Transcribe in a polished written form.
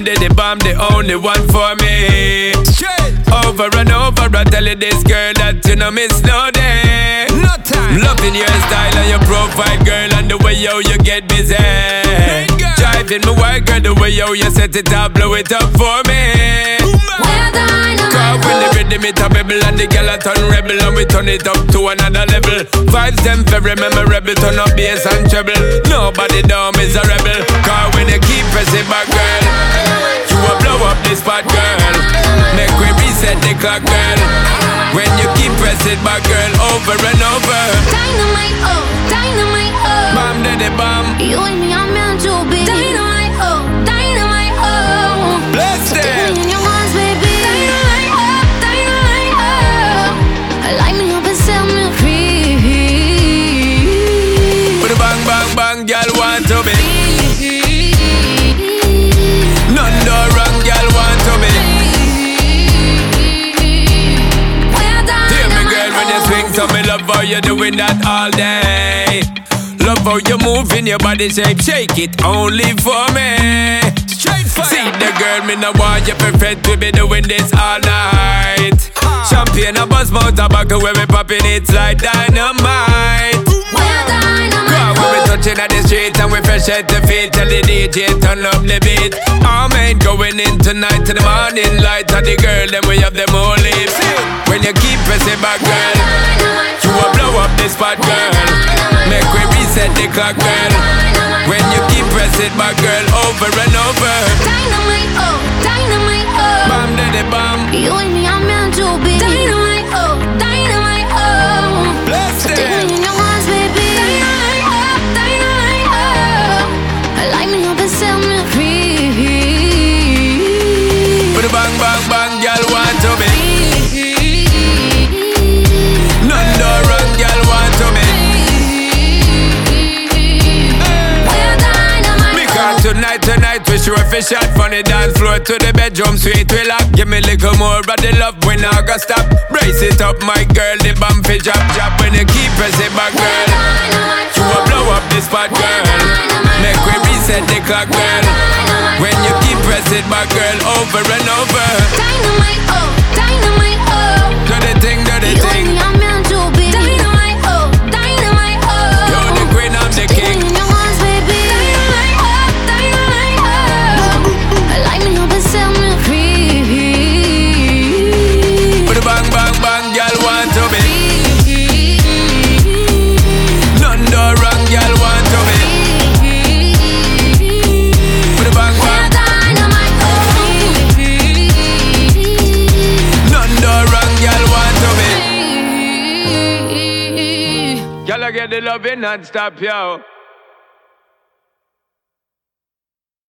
Bomb, the only one for me. Straight. Over and over, I tell you this girl that you no miss no day. No time. Loving your style and your profile, girl, and the way you get busy. Hey, driving my work, girl, the way you set it up, blow it up for me. Cause when the rhythm it a bubble and the girl a turn rebel and we turn it up to another level. Vibes them very memorable, turn up bass and treble. Nobody down is a rebel. Cause when you keep pressing back, girl, you will blow up this spot, girl. Make we reset the clock, girl. When you keep pressing back, girl, over and over. Dynamite, oh, dynamite, oh. Bomb, daddy, bomb. You and me are meant to be. Dynamite, oh, dynamite, oh. Bless them. Take me in your arms, baby. Dynamite, oh, dynamite, oh. Light me up and set me free. With a bang, bang, bang, girl want to be. None do wrong, girl want to be. Hear me, girl, when you swing, so me love how you doing that all day. Love how you moving your body shape, shake it only for me. Straight fire. See the girl, me no want you perfect, we be doing this all night. Champagne and buzz mouth tobacco, where we popping it's like dynamite. When we touching at the street and we fresh at the feet, tell the DJ turn up the beat. Our man going in tonight to the morning light, and the girl then we have them all lips. When you keep pressing back, girl, you will blow up this spot, girl. Make we reset the clock, girl. When you keep pressing back, girl, over and over. Dynamite, oh, dynamite, oh. Bomb, daddy, bomb. You and me are meant to be. Dynamite, oh, dynamite, oh. Bless them. Take me in your arms, baby. Dynamite, oh, dynamite, oh. Light me up and set me free. With a bang, bang, bang, girl want to be. None do wrong, girl want to be. Tonight we sure fi shot from the dance floor to the bedroom suite we lock. Give me little more of the love we not gonna stop. Brace it up my girl, the bomb fi drop. When you keep pressing back, girl, you will blow up this spot, girl. Make we reset the clock, girl. When you keep pressing back, girl, over and over. Dynamite, oh, dynamite, oh. Do the thing, do the thing. You and me are meant to be. Dynamite, oh, dynamite, oh. You're the queen, I'm the king. Take me in your arms, baby. Dynamite, oh, dynamite, oh. Light me up and set me free. With a bang, bang, bang, girl want to be. None do wrong, girl want to be. With a bang, bang. None do wrong, girl want to be. Girl, I get the loving non-stop, yo.